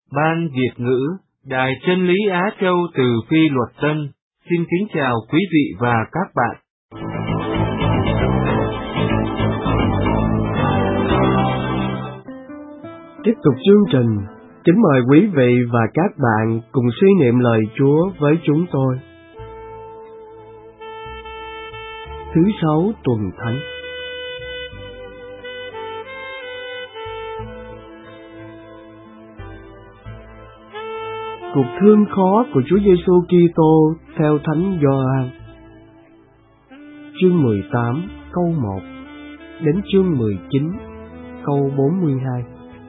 Ban Việt ngữ, Đài Chân lý Á Châu từ Phi Luật Tân, xin kính chào quý vị và các bạn. Tiếp tục chương trình, kính mời quý vị và các bạn cùng suy niệm lời Chúa với chúng tôi. Thứ Sáu tuần Thánh. Cuộc thương khó của Chúa Giêsu Kitô theo Thánh Gioan. Chương 18 câu 1 đến chương 19 câu 42.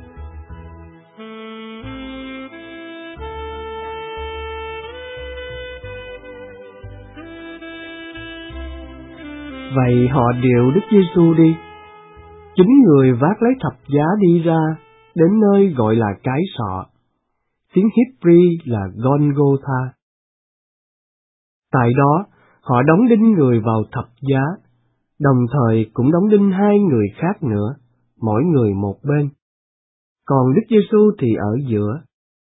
Vậy họ điệu Đức Giêsu đi. 9 người vác lấy thập giá đi ra, đến nơi gọi là Cái Sọ, tiếng Hebri là Golgotha. Tại đó, họ đóng đinh người vào thập giá, đồng thời cũng đóng đinh 2 người khác nữa, mỗi người một bên. Còn Đức Giêsu thì ở giữa.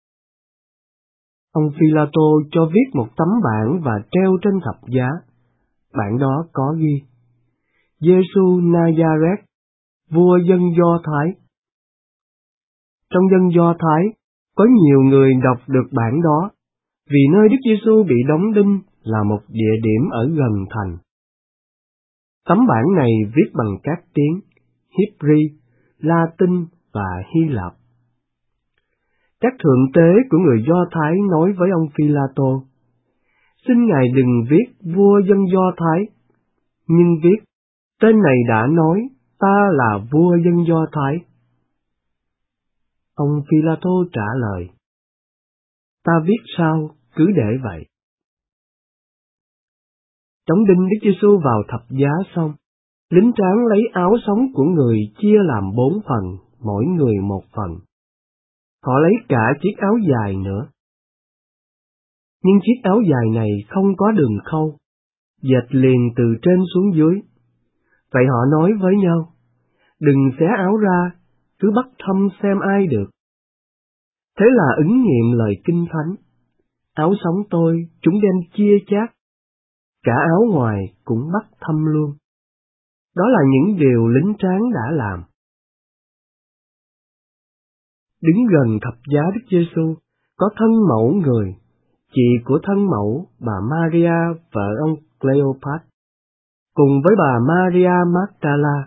Ông Phi-la-tô cho viết một tấm bảng và treo trên thập giá. Bảng đó có ghi: Giêsu Na-gia-rét, vua dân Do Thái. Trong dân Do Thái, có nhiều người đọc được bảng đó, vì nơi Đức Giêsu bị đóng đinh là một địa điểm ở gần thành. Tấm bảng này viết bằng các tiếng Hebri, Latin và Hy Lạp. Các thượng tế của người Do Thái nói với ông Phi-la-tô: xin ngài đừng viết vua dân Do Thái, nhưng viết tên này đã nói ta là vua dân Do Thái. Ông Phi-la-tô trả lời: ta viết sao, cứ để vậy. Đóng đinh Đức Giêsu vào thập giá xong, lính tráng lấy áo sống của người chia làm 4 phần, mỗi người một phần. Họ lấy cả chiếc áo dài nữa. Nhưng chiếc áo dài này không có đường khâu, dệt liền từ trên xuống dưới. Vậy họ nói với nhau: đừng xé áo ra, cứ bắt thăm xem ai được. Thế là ứng nghiệm lời Kinh Thánh: áo sống tôi chúng đem chia chác, cả áo ngoài cũng bắt thăm luôn. Đó là những điều lính tráng đã làm. Đứng gần thập giá Đức Giêsu có thân mẫu người, chị của thân mẫu bà Maria vợ ông Cleopat, cùng với bà Maria Magdala.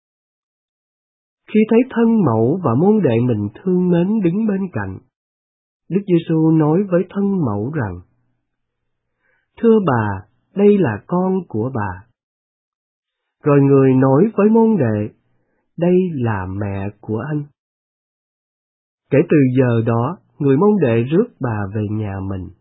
Khi thấy thân mẫu và môn đệ mình thương mến đứng bên cạnh, Đức Giêsu nói với thân mẫu rằng: thưa bà, đây là con của bà. Rồi người nói với môn đệ: đây là mẹ của anh. Kể từ giờ đó, người môn đệ rước bà về nhà mình.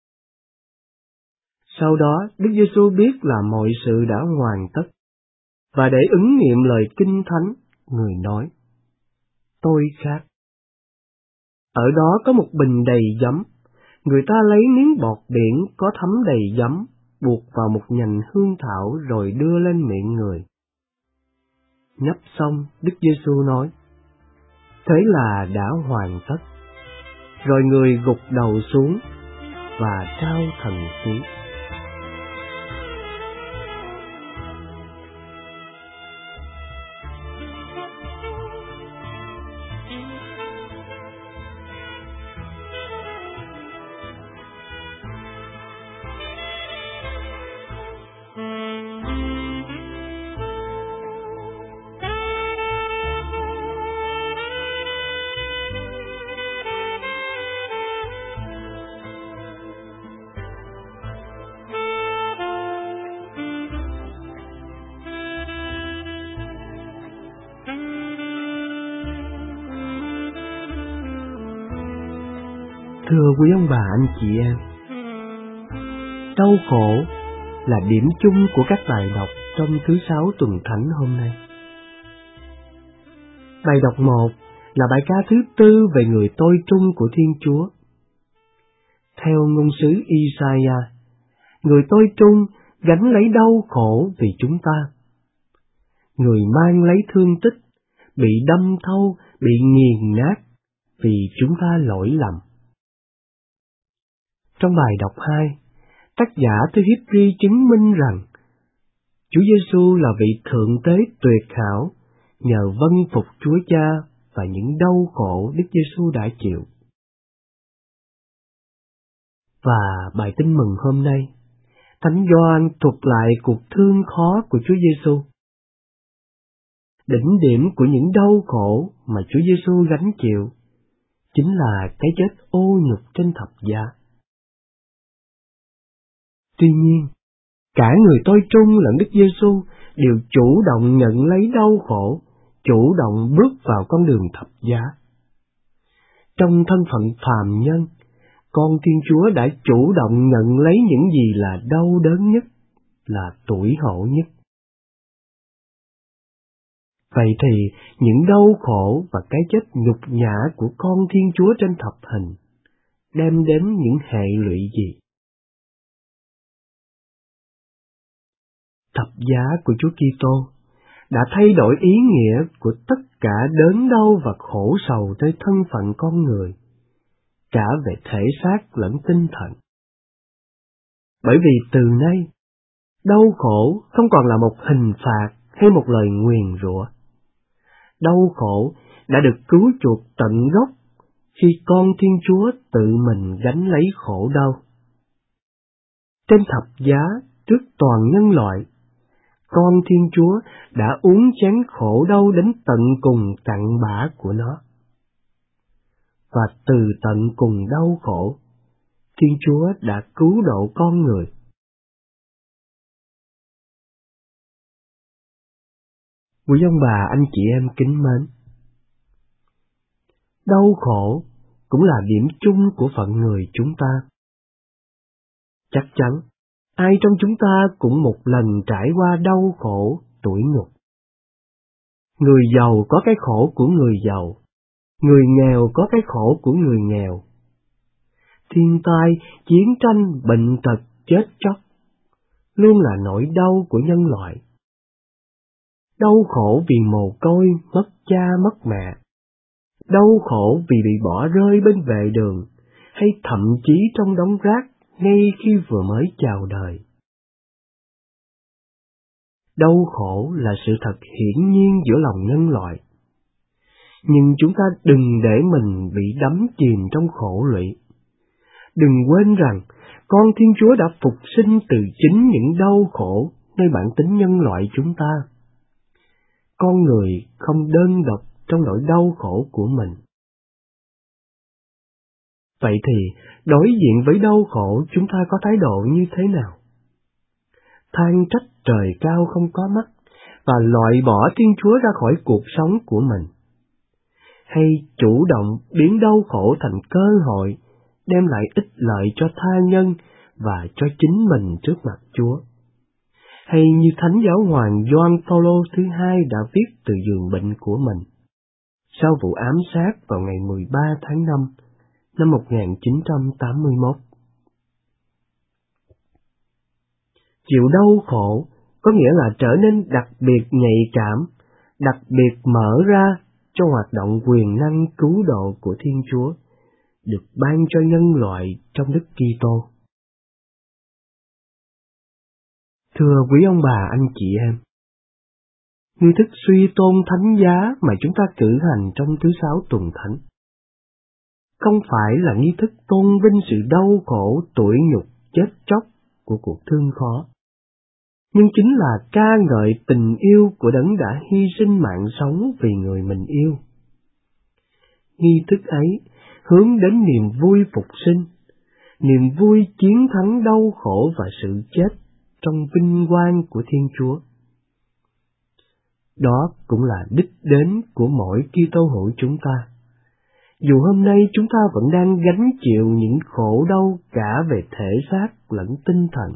Sau đó, Đức Giêsu biết là mọi sự đã hoàn tất, và để ứng nghiệm lời Kinh Thánh, người nói: tôi khát. Ở đó có một bình đầy giấm, người ta lấy miếng bọt biển có thấm đầy giấm, buộc vào một nhành hương thảo rồi đưa lên miệng người. Nhấp xong, Đức Giêsu nói: thế là đã hoàn tất. Rồi người gục đầu xuống và trao thần khí. Thưa quý ông bà anh chị em, đau khổ là điểm chung của các bài đọc trong thứ Sáu tuần Thánh hôm nay. Bài đọc 1 là bài ca thứ 4 về người tôi trung của Thiên Chúa. Theo ngôn sứ Isaiah, người tôi trung gánh lấy đau khổ vì chúng ta. Người mang lấy thương tích, bị đâm thâu, bị nghiền nát, vì chúng ta lỗi lầm. Trong bài đọc 2, tác giả thư Hebrew chứng minh rằng Chúa Giêsu là vị thượng tế tuyệt hảo nhờ vâng phục Chúa Cha và những đau khổ Đức Giêsu đã chịu. Và bài tin mừng hôm nay, Thánh Gioan thuật lại cuộc thương khó của Chúa Giêsu. Đỉnh điểm của những đau khổ mà Chúa Giêsu gánh chịu chính là cái chết ô nhục trên thập giá. Tuy nhiên, cả người tôi trung lẫn Đức Giêsu đều chủ động nhận lấy đau khổ, chủ động bước vào con đường thập giá. Trong thân phận phàm nhân, con Thiên Chúa đã chủ động nhận lấy những gì là đau đớn nhất, là tủi hổ nhất. Vậy thì những đau khổ và cái chết nhục nhã của con Thiên Chúa trên thập hình đem đến những hệ lụy gì? Thập giá của Chúa Kitô đã thay đổi ý nghĩa của tất cả đớn đau và khổ sầu tới thân phận con người, cả về thể xác lẫn tinh thần. Bởi vì từ nay, đau khổ không còn là một hình phạt hay một lời nguyền rủa. Đau khổ đã được cứu chuộc tận gốc khi con Thiên Chúa tự mình gánh lấy khổ đau. Trên thập giá trước toàn nhân loại, con Thiên Chúa đã uống chén khổ đau đến tận cùng cặn bã của nó. Và từ tận cùng đau khổ, Thiên Chúa đã cứu độ con người. Quý ông bà, anh chị em kính mến, đau khổ cũng là điểm chung của phận người chúng ta. Chắc chắn, ai trong chúng ta cũng một lần trải qua đau khổ, tủi nhục. Người giàu có cái khổ của người giàu, người nghèo có cái khổ của người nghèo. Thiên tai, chiến tranh, bệnh tật, chết chóc luôn là nỗi đau của nhân loại. Đau khổ vì mồ côi, mất cha mất mẹ. Đau khổ vì bị bỏ rơi bên vệ đường, hay thậm chí trong đống rác ngay khi vừa mới chào đời. Đau khổ là sự thật hiển nhiên giữa lòng nhân loại. Nhưng chúng ta đừng để mình bị đắm chìm trong khổ lụy. Đừng quên rằng, con Thiên Chúa đã phục sinh từ chính những đau khổ nơi bản tính nhân loại chúng ta. Con người không đơn độc trong nỗi đau khổ của mình. Vậy thì, đối diện với đau khổ chúng ta có thái độ như thế nào? Than trách trời cao không có mắt và loại bỏ Thiên Chúa ra khỏi cuộc sống của mình? Hay chủ động biến đau khổ thành cơ hội, đem lại ích lợi cho tha nhân và cho chính mình trước mặt Chúa? Hay như Thánh Giáo hoàng Gioan Phaolô thứ 2 đã viết từ giường bệnh của mình, sau vụ ám sát vào ngày 13 tháng 5 năm 1981. Chịu đau khổ có nghĩa là trở nên đặc biệt nhạy cảm, đặc biệt mở ra cho hoạt động quyền năng cứu độ của Thiên Chúa, được ban cho nhân loại trong Đức Kitô. Thưa quý ông bà, anh chị em, nghi thức suy tôn thánh giá mà chúng ta cử hành trong thứ 6 tuần thánh không phải là nghi thức tôn vinh sự đau khổ, tủi nhục, chết chóc của cuộc thương khó, nhưng chính là ca ngợi tình yêu của Đấng đã hy sinh mạng sống vì người mình yêu. Nghi thức ấy hướng đến niềm vui phục sinh, niềm vui chiến thắng đau khổ và sự chết trong vinh quang của Thiên Chúa. Đó cũng là đích đến của mỗi Kitô hữu chúng ta. Dù hôm nay chúng ta vẫn đang gánh chịu những khổ đau cả về thể xác lẫn tinh thần.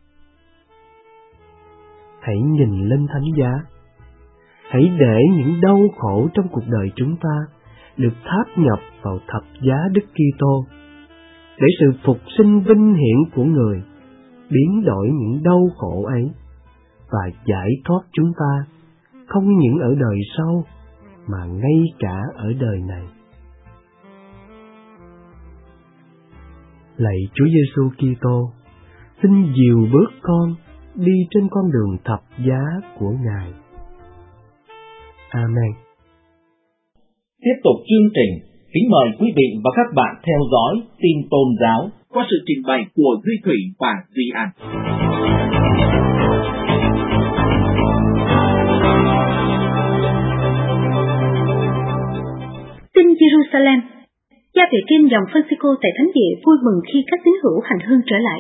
Hãy nhìn lên thánh giá. Hãy để những đau khổ trong cuộc đời chúng ta được tháp nhập vào thập giá Đức Kitô, để sự phục sinh vinh hiển của người biến đổi những đau khổ ấy và giải thoát chúng ta không những ở đời sau mà ngay cả ở đời này. Lạy Chúa Giêsu Kitô, xin dìu bước con đi trên con đường thập giá của Ngài. Amen. Tiếp tục chương trình, kính mời quý vị và các bạn theo dõi tin tôn giáo qua sự trình bày của Duy Thủy và Duy An. Tin Jerusalem. Cha Vệ Trinh dòng Francisco tại Thánh Địa vui mừng khi các tín hữu hành hương trở lại.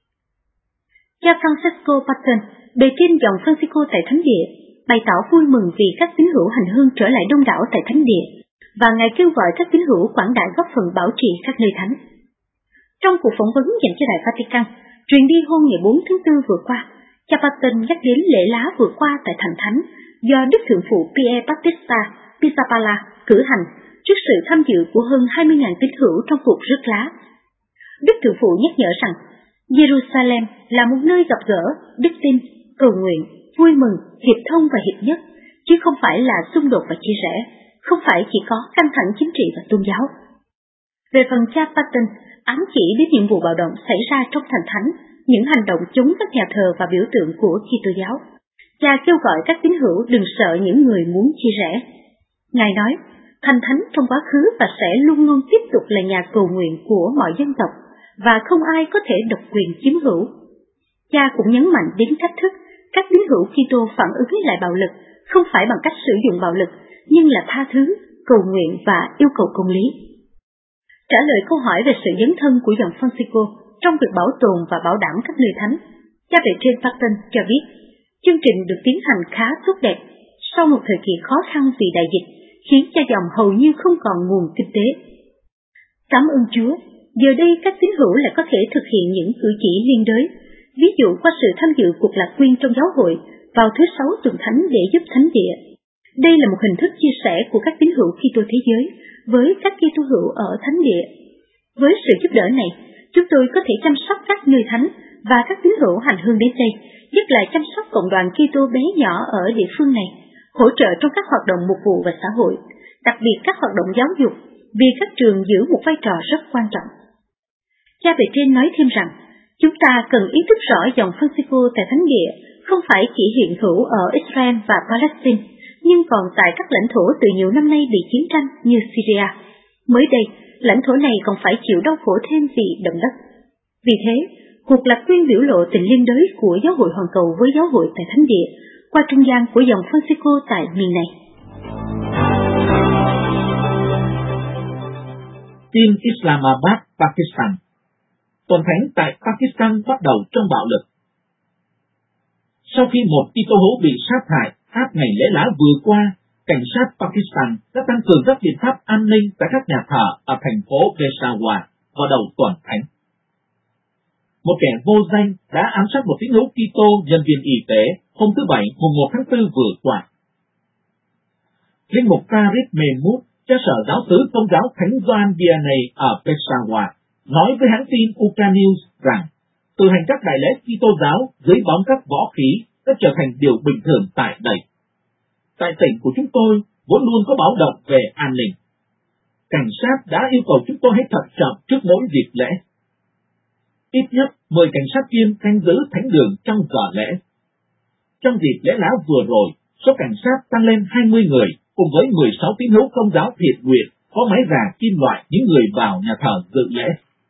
Cha Francesco Patton, Bề Trinh dòng Francisco tại Thánh Địa, bày tỏ vui mừng vì các tín hữu hành hương trở lại đông đảo tại Thánh Địa, và Ngài kêu gọi các tín hữu quảng đại góp phần bảo trì các nơi thánh. Trong cuộc phỏng vấn dành cho Đài Vatican, truyền đi hôm ngày 4 tháng 4 vừa qua, cha Patton nhắc đến lễ lá vừa qua tại Thành Thánh do Đức Thượng phụ Pier Battista Pizzapalla cử hành trước sự tham dự của hơn 20.000 tín hữu trong cuộc rước lá. Đức Thượng phụ nhắc nhở rằng Jerusalem là một nơi gặp gỡ, đức tin, cầu nguyện, vui mừng, hiệp thông và hiệp nhất, chứ không phải là xung đột và chia rẽ, không phải chỉ có căng thẳng chính trị và tôn giáo. Về phần cha Patton ám chỉ đến những vụ bạo động xảy ra trong Thành Thánh, những hành động chống các nhà thờ và biểu tượng của Kitô giáo. Cha kêu gọi các tín hữu đừng sợ những người muốn chia rẽ. Ngài nói, Thành Thánh trong quá khứ và sẽ luôn luôn tiếp tục là nhà cầu nguyện của mọi dân tộc, và không ai có thể độc quyền chiếm hữu. Cha cũng nhấn mạnh đến cách thức các tín hữu Kitô phản ứng lại bạo lực, không phải bằng cách sử dụng bạo lực, nhưng là tha thứ, cầu nguyện và yêu cầu công lý. Trả lời câu hỏi về sự dấn thân của dòng Francisco trong việc bảo tồn và bảo đảm các nơi thánh, cha Vệ Trinh Patton cho biết, chương trình được tiến hành khá tốt đẹp sau một thời kỳ khó khăn vì đại dịch, khiến cho dòng hầu như không còn nguồn kinh tế. Cảm ơn Chúa, giờ đây các tín hữu lại có thể thực hiện những cử chỉ liên đới, ví dụ qua sự tham dự cuộc lạc quyên trong giáo hội vào thứ Sáu tuần thánh để giúp Thánh Địa. Đây là một hình thức chia sẻ của các tín hữu Kitô thế giới với các Kitô hữu ở Thánh Địa. Với sự giúp đỡ này, chúng tôi có thể chăm sóc các nơi thánh và các tín hữu hành hương đến đây, nhất là chăm sóc cộng đoàn Kitô bé nhỏ ở địa phương này, hỗ trợ trong các hoạt động mục vụ và xã hội, đặc biệt các hoạt động giáo dục, vì các trường giữ một vai trò rất quan trọng. Cha Vệ Trinh nói thêm rằng, chúng ta cần ý thức rõ dòng Francisco tại Thánh Địa không phải chỉ hiện hữu ở Israel và Palestine, nhưng còn tại các lãnh thổ từ nhiều năm nay bị chiến tranh như Syria. Mới đây, lãnh thổ này còn phải chịu đau khổ thêm vì động đất. Vì thế, cuộc lạc quyên biểu lộ tình liên đới của giáo hội hoàn cầu với giáo hội tại Thánh Địa qua trung gian của dòng Francisco tại miền này. Tin Islamabad, Pakistan. Tuần thánh tại Pakistan bắt đầu trong bạo lực. Sau khi một Kitô hữu bị sát hại áp ngày lễ lá vừa qua, cảnh sát Pakistan đã tăng cường các biện pháp an ninh tại các nhà thờ ở thành phố Peshawar vào đầu tuần thánh. Một kẻ vô danh đã ám sát một tín hữu Kitô nhân viên y tế hôm thứ Bảy, mùng 1 tháng 4 vừa qua. Linh mục Tariq Mahmood, cha sở giáo xứ Tôn giáo Thánh Gioan Vianney ở Peshawar, nói với hãng tin Uka News rằng từ hành các đại lễ Kitô giáo dưới bóng các võ khí đã trở thành điều bình thường tại đây. Tại tỉnh của chúng tôi vốn luôn có báo động về an ninh. Cảnh sát đã yêu cầu chúng tôi hãy thận trọng trước mỗi dịp lễ. Ít nhất 10 cảnh sát viên canh giữ thánh đường trong giờ lễ. Trong dịp lễ lá vừa rồi, số cảnh sát tăng lên 20 người, cùng với 16 tín hữu công giáo thiện nguyện có máy gà kim loại những người vào nhà thờ dự lễ.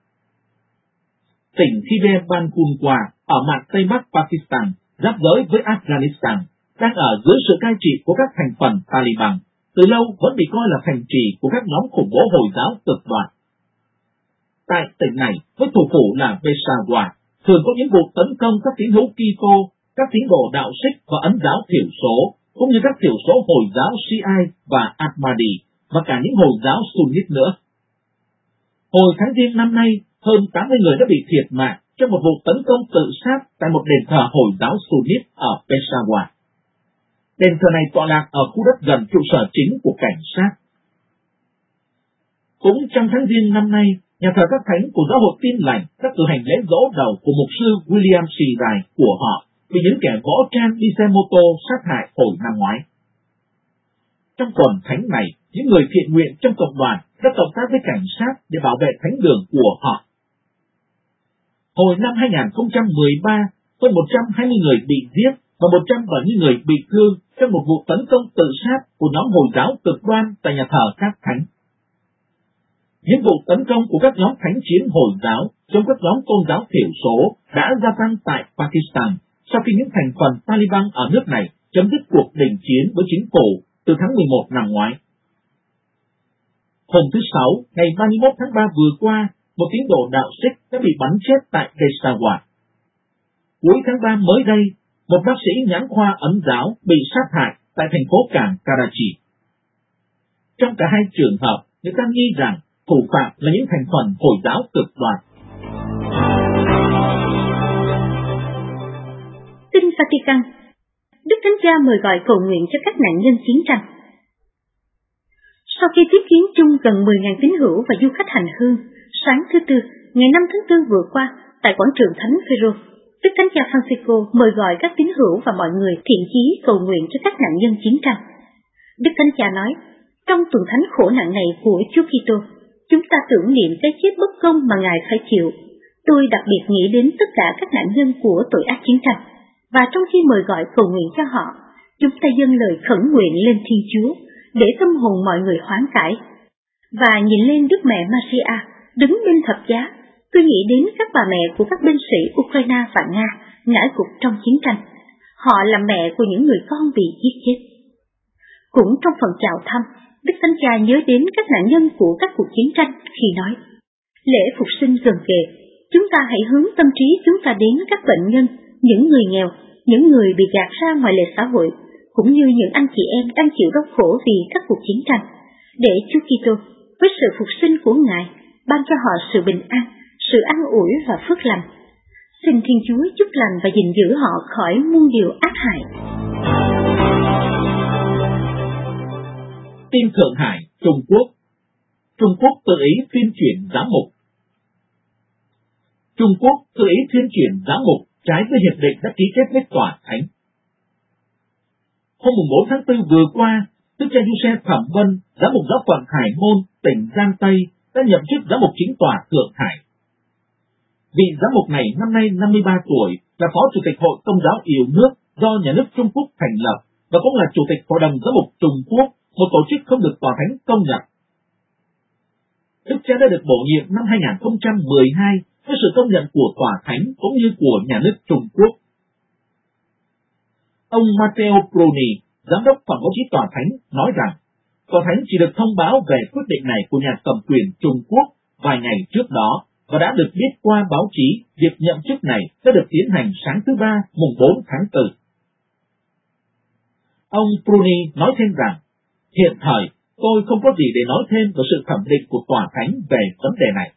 Tỉnh Khyber Pakhtunkhwa ở mạn Tây Bắc Pakistan, giáp giới với Afghanistan, đang ở dưới sự cai trị của các thành phần Taliban, từ lâu vẫn bị coi là thành trì của các nhóm khủng bố Hồi giáo cực đoan. Tại tỉnh này, với thủ phủ là Peshawar, thường có những vụ tấn công các tín hữu Kitô, các tín đồ đạo Sikh và Ấn giáo thiểu số, cũng như các thiểu số Hồi giáo Shiite và Ahmadi, và cả những Hồi giáo Sunnit nữa. Hồi tháng Giêng năm nay, hơn 80 người đã bị thiệt mạng trong một vụ tấn công tự sát tại một đền thờ Hồi giáo Sunnit ở Peshawar. Đền thờ này tọa lạc ở khu đất gần trụ sở chính của cảnh sát. Cũng trong tháng Giêng năm nay, nhà thờ các thánh của giáo hội Tin Lành đã cử hành lễ dỗ đầu của mục sư William Shirai của họ bị những kẻ võ trang đi xe mô tô sát hại hồi năm ngoái. Trong tuần thánh này, những người thiện nguyện trong cộng đoàn đã cộng tác với cảnh sát để bảo vệ thánh đường của họ. Hồi năm 2013, hơn 120 người bị giết và 170 người bị thương trong một vụ tấn công tự sát của nhóm Hồi giáo cực đoan tại nhà thờ các thánh. Những vụ tấn công của các nhóm thánh chiến Hồi giáo trong các nhóm tôn giáo thiểu số đã gia tăng tại Pakistan sau khi những thành phần Taliban ở nước này chấm dứt cuộc đình chiến với chính phủ từ tháng 11 năm ngoái. Hôm thứ Sáu, ngày 31 tháng 3 vừa qua, một tín đồ đạo Sikh đã bị bắn chết tại Peshawar. Cuối tháng 3 mới đây, một bác sĩ nhãn khoa Ấn giáo bị sát hại tại thành phố cảng Karachi. Trong cả hai trường hợp, người ta nghi rằng thủ phạm là những thành phần Hồi giáo cực đoan. Tin Vatican, Đức Thánh Cha mời gọi cầu nguyện cho các nạn nhân chiến tranh. Sau khi tiếp kiến chung gần 10.000 tín hữu và du khách hành hương, sáng thứ Tư, ngày 5 tháng 4 vừa qua, tại quảng trường Thánh Phêrô, Đức Thánh Cha Francisco mời gọi các tín hữu và mọi người thiện chí cầu nguyện cho các nạn nhân chiến tranh. Đức Thánh Cha nói, trong tuần thánh khổ nạn này của Chúa Kitô, chúng ta tưởng niệm cái chết bất công mà Ngài phải chịu. Tôi đặc biệt nghĩ đến tất cả các nạn nhân của tội ác chiến tranh, và trong khi mời gọi cầu nguyện cho họ, chúng ta dâng lời khẩn nguyện lên Thiên Chúa để tâm hồn mọi người hoán cải. Và nhìn lên Đức Mẹ Maria đứng bên thập giá, tôi nghĩ đến các bà mẹ của các binh sĩ Ukraine và Nga ngã gục trong chiến tranh. Họ là mẹ của những người con bị giết chết. Cũng trong phần chào thăm, Đức Thánh Cha nhớ đến các nạn nhân của các cuộc chiến tranh khi nói, lễ phục sinh gần kề, chúng ta hãy hướng tâm trí chúng ta đến các bệnh nhân, những người nghèo, những người bị gạt ra ngoài lề xã hội, cũng như những anh chị em đang chịu đau khổ vì các cuộc chiến tranh, để Chúa Kitô với sự phục sinh của Ngài ban cho họ sự bình an, sự an ủi và phước lành. Xin Thiên Chúa chúc lành và gìn giữ họ khỏi muôn điều ác hại. Tin Thượng Hải, Trung Quốc. Trung Quốc tự ý tuyên truyền giám mục. Trung Quốc tự ý tuyên truyền giám mục trái với hiệp định đã ký kết với Tòa Thánh. Hôm 4 tháng 4 vừa qua, Đức cha Giuse Thẩm Vân, giám mục giáo phận Hải Môn, tỉnh Giang Tây, đã nhậm chức giám mục chính tòa Thượng Hải. Vị giám mục này năm nay 53 tuổi, là phó chủ tịch Hội Công giáo yêu nước do nhà nước Trung Quốc thành lập và cũng là chủ tịch Hội đồng giám mục Trung Quốc, một tổ chức không được Tòa Thánh công nhận. Đức cha đã được bổ nhiệm năm 2012 với sự công nhận của Tòa Thánh cũng như của nhà nước Trung Quốc. Ông Matteo Bruni, giám đốc phòng báo chí Tòa Thánh, nói rằng Tòa Thánh chỉ được thông báo về quyết định này của nhà cầm quyền Trung Quốc vài ngày trước đó và đã được biết qua báo chí việc nhậm chức này sẽ được tiến hành sáng thứ Ba, mùng 4 tháng 4. Ông Bruni nói thêm rằng, hiện thời tôi không có gì để nói thêm về sự thẩm định của Tòa Thánh về vấn đề này.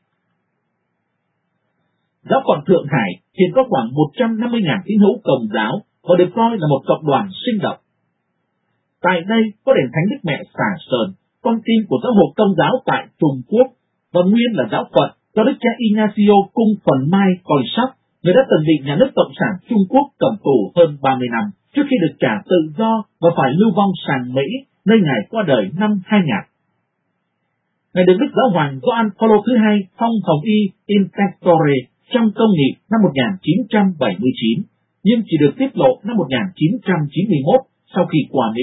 Giáo phận Thượng Hải hiện có khoảng 150.000 tín hữu Công giáo và được coi là một cộng đoàn sinh động. Tại đây có đền thánh Đức Mẹ Xà Sơn, con tim của giáo hội Công giáo tại Trung Quốc, và nguyên là giáo phận do Đức cha Ignacio cung phần mai coi sóc, người đã từng bị nhà nước Cộng sản Trung Quốc cầm tù hơn 30 năm trước khi được trả tự do và phải lưu vong sang Mỹ, nơi Ngài qua đời năm 2000. Ngài được Đức Giáo hoàng Gioan Phaolô thứ hai phong hồng y Impectore trong công nghị năm 1979, nhưng chỉ được tiết lộ năm 1991 sau khi qua Mỹ.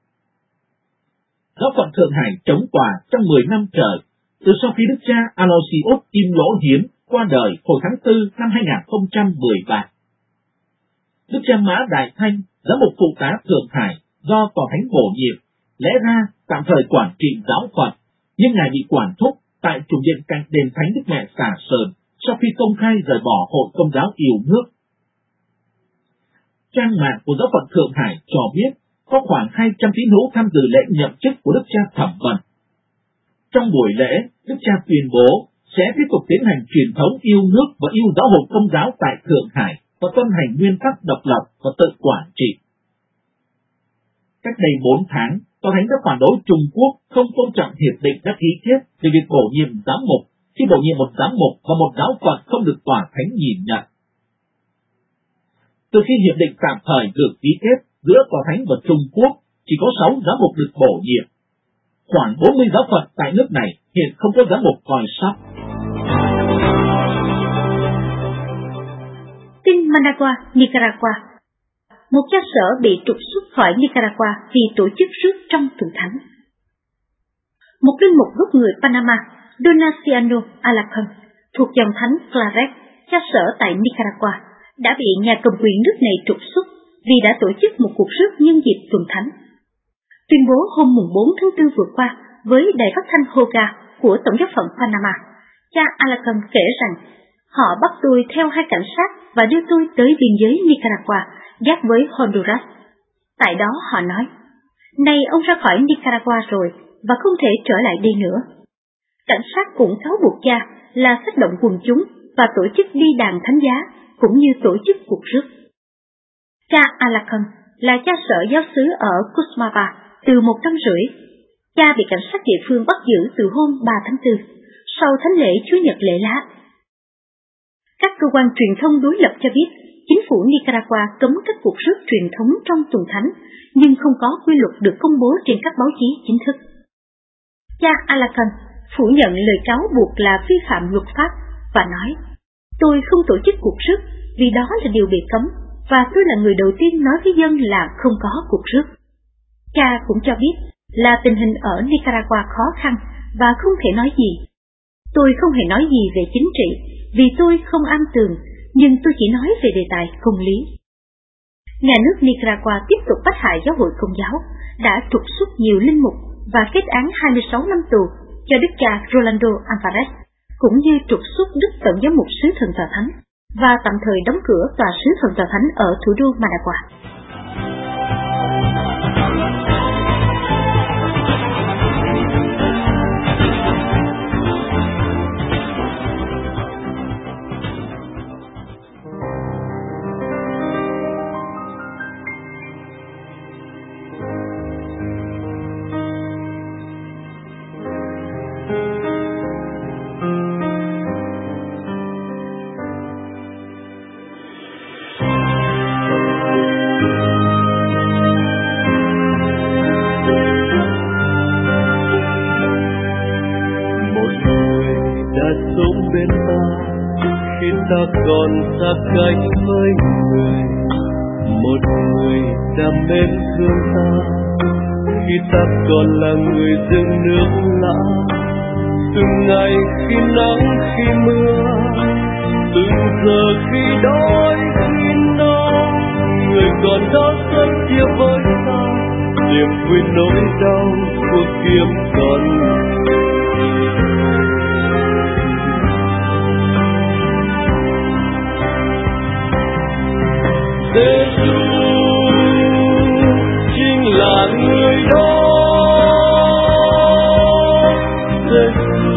Giáo phận Thượng Hải chống tòa trong 10 năm trời, từ sau khi Đức cha Aloysius Kim Lỗ Hiếm qua đời hồi tháng 4 năm 2013. Đức cha Mã Đại Thanh, giám mục phụ tá Thượng Hải do Tòa Thánh bổ nhiệm, lẽ ra tạm thời quản trị giáo phận, nhưng Ngài bị quản thúc tại chủ điện cạnh đền thánh Đức Mẹ Xà Sơn sau khi công khai rời bỏ Hội Công giáo yêu nước. Trang mạng của giáo phận Thượng Hải cho biết có khoảng 200 tín hữu tham dự lễ nhậm chức của Đức cha Thẩm Vân. Trong buổi lễ, Đức cha tuyên bố sẽ tiếp tục tiến hành truyền thống yêu nước và yêu giáo hội Công giáo tại Thượng Hải và tuân hành nguyên tắc độc lập và tự quản trị. Cách đây 4 tháng, Tòa Thánh đã phản đối Trung Quốc không tôn trọng hiệp định đã ký kết về việc bổ nhiệm giám mục khi bổ nhiệm một giám mục và một giáo phận không được Tòa Thánh nhìn nhận. Từ khi hiệp định tạm thời được ký kết giữa Tòa Thánh và Trung Quốc, chỉ có 6 giám mục được bổ nhiệm. Khoảng 40 giáo phận tại nước này hiện không có giám mục coi sóc. Managua, Nicaragua. Một cha sở bị trục xuất khỏi Nicaragua vì tổ chức rước trong tuần thánh. Một linh mục gốc người Panama, Donaciano Alarcón, thuộc dòng thánh Claret, cha sở tại Nicaragua, đã bị nhà cầm quyền nước này trục xuất vì đã tổ chức một cuộc rước nhân dịp tuần thánh. Tuyên bố hôm 4 tháng 4 vừa qua với đài phát thanh Hoga của Tổng giáo phận Panama, cha Alarcón kể rằng họ bắt tôi theo hai cảnh sát và đưa tôi tới biên giới Nicaragua, giáp với Honduras. Tại đó họ nói, nay ông ra khỏi Nicaragua rồi và không thể trở lại đây nữa. Cảnh sát cũng cáo buộc cha là kích động quần chúng và tổ chức đi đàn thánh giá, cũng như tổ chức cuộc rước. Cha Alarcón là cha sở giáo xứ ở Cusmaba từ 1 năm rưỡi. Cha bị cảnh sát địa phương bắt giữ từ hôm 3 tháng 4, sau thánh lễ Chúa Nhật lễ lá. Các cơ quan truyền thông đối lập cho biết, chính phủ Nicaragua cấm các cuộc rước truyền thống trong tuần thánh, nhưng không có quy luật được công bố trên các báo chí chính thức. Cha Alarcón phủ nhận lời cáo buộc là vi phạm luật pháp và nói, tôi không tổ chức cuộc rước vì đó là điều bị cấm, và tôi là người đầu tiên nói với dân là không có cuộc rước. Cha cũng cho biết là tình hình ở Nicaragua khó khăn và không thể nói gì. Tôi không hề nói gì về chính trị vì tôi không am tường, nhưng tôi chỉ nói về đề tài công lý. Nhà nước Nicaragua tiếp tục bắt hại giáo hội Công giáo, đã trục xuất nhiều linh mục và kết án 26 năm tù cho đức cha Rolando Alvarez, cũng như trục xuất đức tổng giám mục xứ Thần Tòa Thánh và tạm thời đóng cửa tòa xứ Thần Tòa Thánh ở thủ đô Managua. Ta còn xa cách với người, một người đã mến thương ta khi ta còn là người rừng nước lã. Từng ngày khi nắng khi mưa, từng giờ khi đói khi no, người còn đó rất chia với ta, niềm vui nỗi đau của kiếm còn. Giê-xu chính là người đó, Giê-xu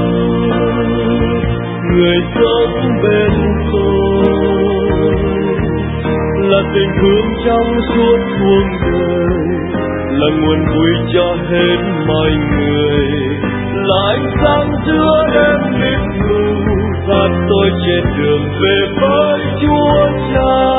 người sống bên tôi, là tình thương trong suốt cuộc đời, là nguồn vui cho hết mọi người, là ánh sáng giữa đêm mịt mù, dắt tôi trên đường về với Chúa Cha.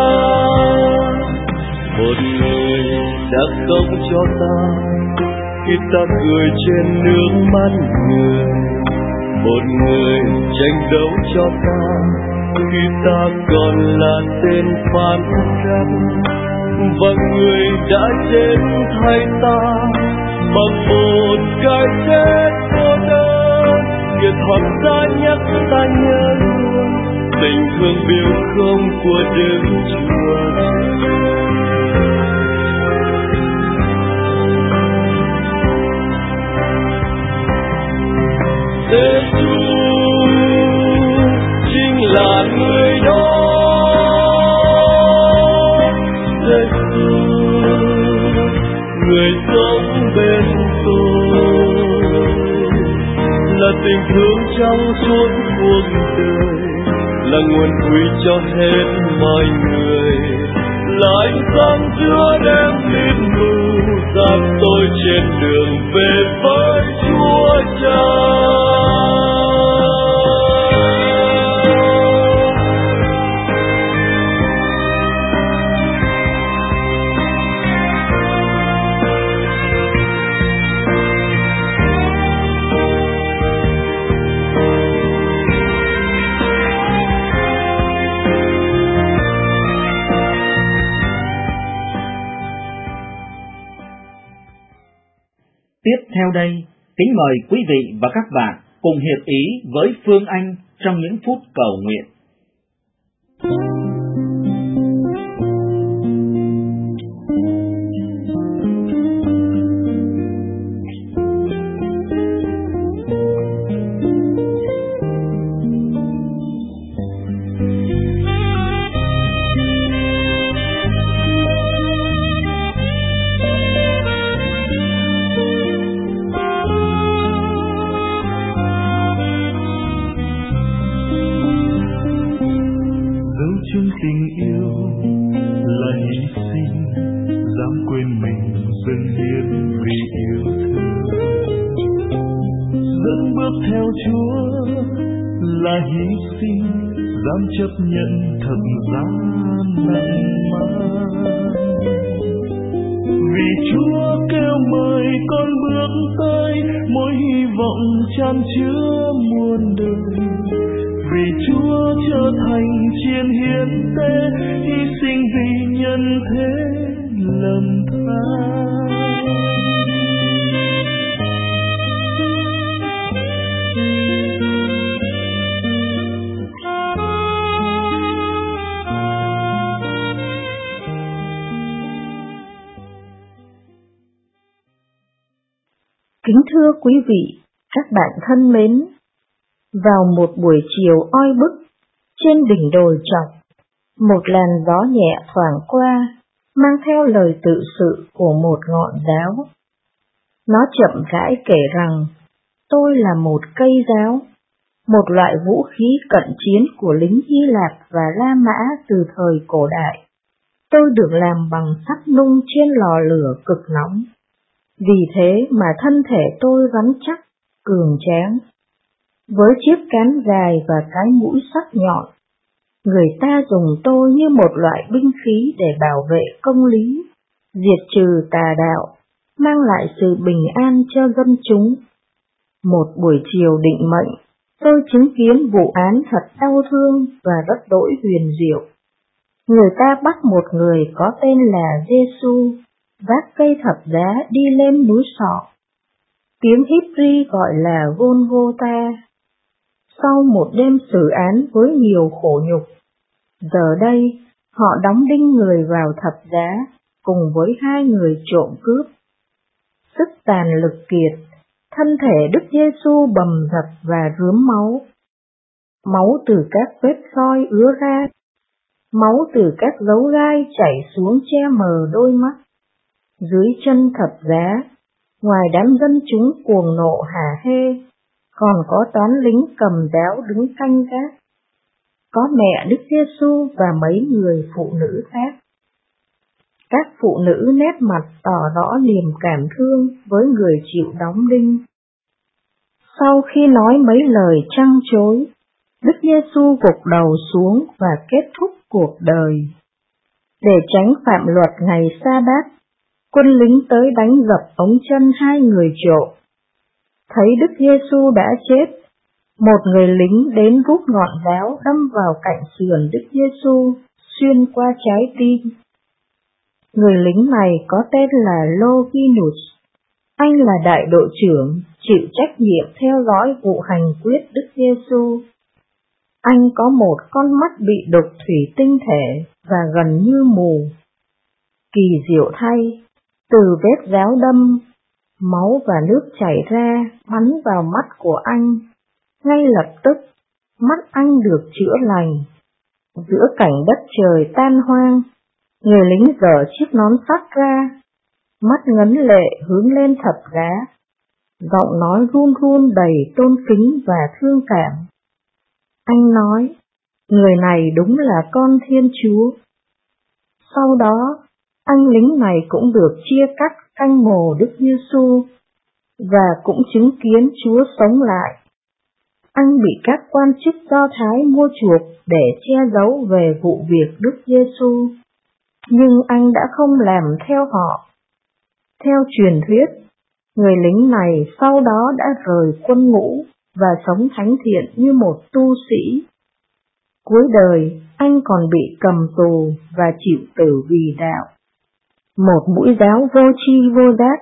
Một người đã không cho ta khi ta cười trên nước mắt người, một người tranh đấu cho ta khi ta còn là tên phản trắc, và người đã chết thay ta bằng một cái chết cô đơn, kiệt hoặc ta nhắc ta nhớ luôn tình thương biểu không của Đức Chúa. Giê-xu chính là người đó, Giê-xu người sống bên tôi, là tình thương trong suốt cuộc đời, là nguồn vui cho hết mọi người, là ánh sáng giữa đêm mịt mù, dắt tôi trên đường về với Chúa Cha. Tiếp theo đây, kính mời quý vị và các bạn cùng hiệp ý với Phương Anh trong những phút cầu nguyện. Tình yêu là hy sinh, dám quên mình dâng hiến vì yêu thương. Dẫn bước theo Chúa là hy sinh, dám chấp nhận thật gian nặng mang. Vì Chúa kêu mời con bước tới mỗi hy vọng chan chứa muôn đời. Vì Chúa trở thành chiến hiến tế, hy sinh vì nhân thế lầm than. Kính thưa quý vị, các bạn thân mến, vào một buổi chiều oi bức, trên đỉnh đồi trọc, một làn gió nhẹ thoảng qua, mang theo lời tự sự của một ngọn giáo. Nó chậm rãi kể rằng, tôi là một cây giáo, một loại vũ khí cận chiến của lính Hy Lạp và La Mã từ thời cổ đại. Tôi được làm bằng sắt nung trên lò lửa cực nóng. Vì thế mà thân thể tôi rắn chắc, cường tráng. Với chiếc cán dài và cái mũi sắc nhọn, người ta dùng tôi như một loại binh khí để bảo vệ công lý, diệt trừ tà đạo, mang lại sự bình an cho dân chúng. Một buổi chiều định mệnh, tôi chứng kiến vụ án thật đau thương và rất đỗi huyền diệu. Người ta bắt một người có tên là Giê-xu, vác cây thập giá đi lên núi Sọ. Tiếng Hebri gọi là Golgotha. Sau một đêm xử án với nhiều khổ nhục, giờ đây họ đóng đinh người vào thập giá cùng với hai người trộm cướp. Sức tàn lực kiệt, thân thể Đức Giê-xu bầm dập và rướm máu. Máu từ các vết roi ứa ra, máu từ các dấu gai chảy xuống che mờ đôi mắt. Dưới chân thập giá, ngoài đám dân chúng cuồng nộ hả hê, còn có toán lính cầm giáo đứng canh gác. Có mẹ Đức Giê-xu và mấy người phụ nữ khác. Các phụ nữ nét mặt tỏ rõ niềm cảm thương với người chịu đóng đinh. Sau khi nói mấy lời trăng chối, Đức Giê-xu gục đầu xuống và kết thúc cuộc đời. Để tránh phạm luật ngày sa-bát, quân lính tới đánh dập ống chân hai người trộm. Thấy Đức Giê-xu đã chết, một người lính đến rút ngọn giáo đâm vào cạnh sườn Đức Giê-xu, xuyên qua trái tim. Người lính này có tên là Longinus. Anh là đại đội trưởng, chịu trách nhiệm theo dõi vụ hành quyết Đức Giê-xu. Anh có một con mắt bị đục thủy tinh thể và gần như mù. Kỳ diệu thay, từ vết giáo đâm, máu và nước chảy ra bắn vào mắt của anh. Ngay lập tức, mắt anh được chữa lành. Giữa cảnh đất trời tan hoang, người lính giở chiếc nón sắt ra, mắt ngấn lệ hướng lên thập giá, giọng nói run run đầy tôn kính và thương cảm. Anh nói, người này đúng là con Thiên Chúa. Sau đó, anh lính này cũng được chia cắt canh mồ Đức Giê-xu và cũng chứng kiến Chúa sống lại. Anh bị các quan chức Do Thái mua chuộc để che giấu về vụ việc Đức Giê-xu, nhưng anh đã không làm theo họ. Theo truyền thuyết, người lính này sau đó đã rời quân ngũ và sống thánh thiện như một tu sĩ. Cuối đời, anh còn bị cầm tù và chịu tử vì đạo. Một mũi giáo vô tri vô giác,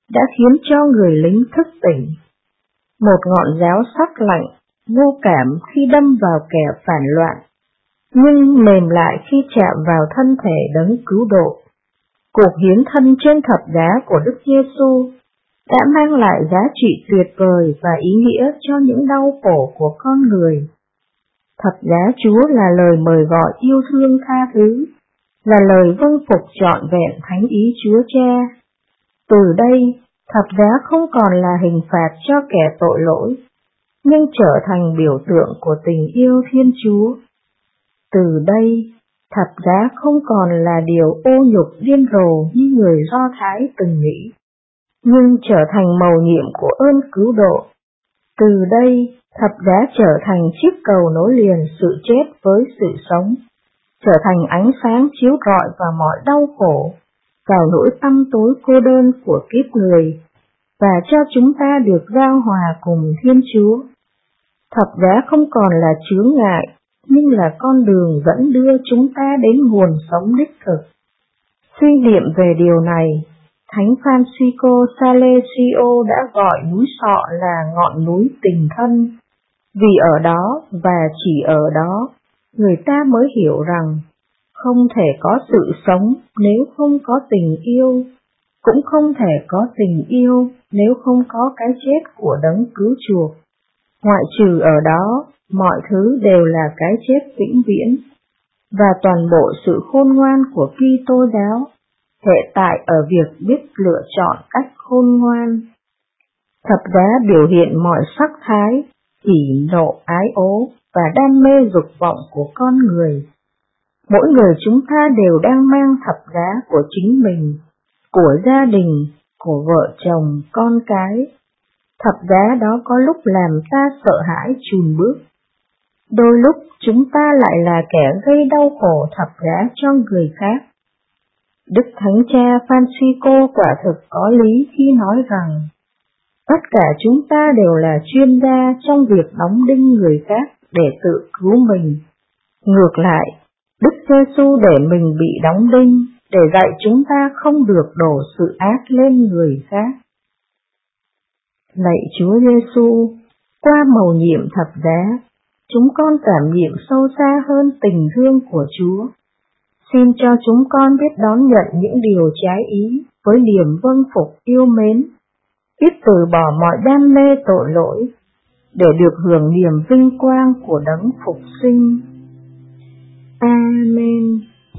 đã khiến cho người lính thức tỉnh. Một ngọn giáo sắc lạnh, vô cảm khi đâm vào kẻ phản loạn, nhưng mềm lại khi chạm vào thân thể đấng cứu độ. Cuộc hiến thân trên thập giá của Đức Giêsu đã mang lại giá trị tuyệt vời và ý nghĩa cho những đau khổ của con người. Thập giá Chúa là lời mời gọi yêu thương tha thứ, là lời vâng phục trọn vẹn thánh ý Chúa Cha. Từ đây, thập giá không còn là hình phạt cho kẻ tội lỗi, nhưng trở thành biểu tượng của tình yêu Thiên Chúa. Từ đây, thập giá không còn là điều ô nhục điên rồ như người Do Thái từng nghĩ, nhưng trở thành mầu nhiệm của ơn cứu độ. Từ đây, thập giá trở thành chiếc cầu nối liền sự chết với sự sống, trở thành ánh sáng chiếu rọi vào mọi đau khổ, vào nỗi tăm tối cô đơn của kiếp người, và cho chúng ta được giao hòa cùng Thiên Chúa. Thập giá không còn là chướng ngại, nhưng là con đường dẫn đưa chúng ta đến nguồn sống đích thực. Suy niệm về điều này, Thánh Francisco Salesio đã gọi núi Sọ là ngọn núi tình thân, vì ở đó và chỉ ở đó, người ta mới hiểu rằng không thể có sự sống nếu không có tình yêu, cũng không thể có tình yêu nếu không có cái chết của đấng cứu chuộc. Ngoại trừ ở đó, mọi thứ đều là cái chết vĩnh viễn, và toàn bộ sự khôn ngoan của Kitô giáo hệ tại ở việc biết lựa chọn cách khôn ngoan. Thập giá biểu hiện mọi sắc thái, hỉ nộ ái ố và đam mê dục vọng của con người. Mỗi người chúng ta đều đang mang thập giá của chính mình, của gia đình, của vợ chồng, con cái. Thập giá đó có lúc làm ta sợ hãi chùn bước. Đôi lúc chúng ta lại là kẻ gây đau khổ thập giá cho người khác. Đức Thánh Cha Francisco quả thực có lý khi nói rằng tất cả chúng ta đều là chuyên gia trong việc đóng đinh người khác để tự cứu mình. Ngược lại, Đức Giêsu để mình bị đóng đinh để dạy chúng ta không được đổ sự ác lên người khác. Lạy Chúa Giêsu, qua mầu nhiệm thập giá, chúng con cảm nghiệm sâu xa hơn tình thương của Chúa. Xin cho chúng con biết đón nhận những điều trái ý với niềm vâng phục yêu mến, biết từ bỏ mọi đam mê tội lỗi, để được hưởng niềm vinh quang của đấng phục sinh. Amen.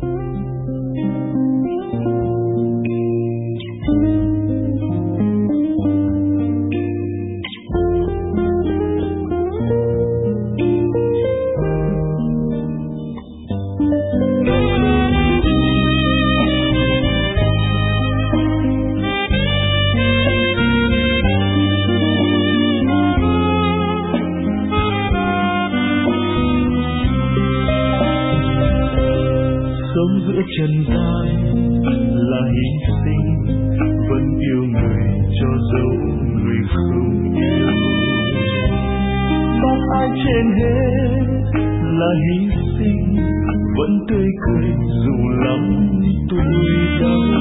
Sống giữa trần gian là hy sinh, vẫn yêu người cho dấu người không yêu. Bác ai trên hết là hy sinh, vẫn tươi cười dù lắm tuổi đau.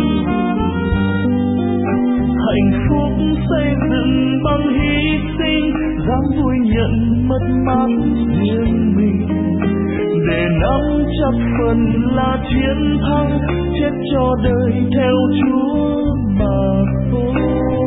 Hạnh phúc xây dựng bằng hy sinh, dám vui nhận mất mát riêng mình, để nắm chắc phần là chiến thắng, chết cho đời theo Chúa mà thôi.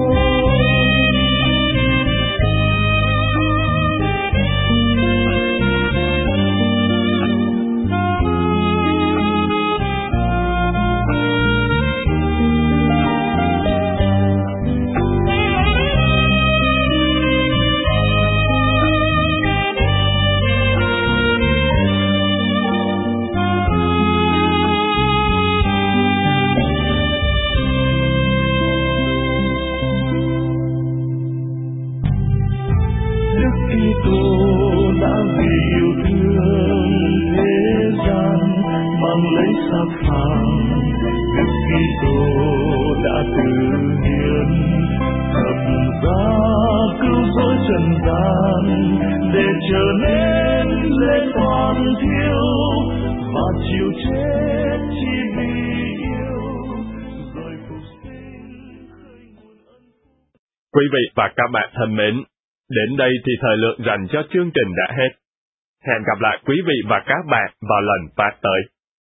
Để trở nên lên toàn thiêu và chịu chết chỉ vì yêu, rồi phục sinh khơi nguồn ân. Quý vị và các bạn thân mến, đến đây thì thời lượng dành cho chương trình đã hết. Hẹn gặp lại quý vị và các bạn vào lần phát tới.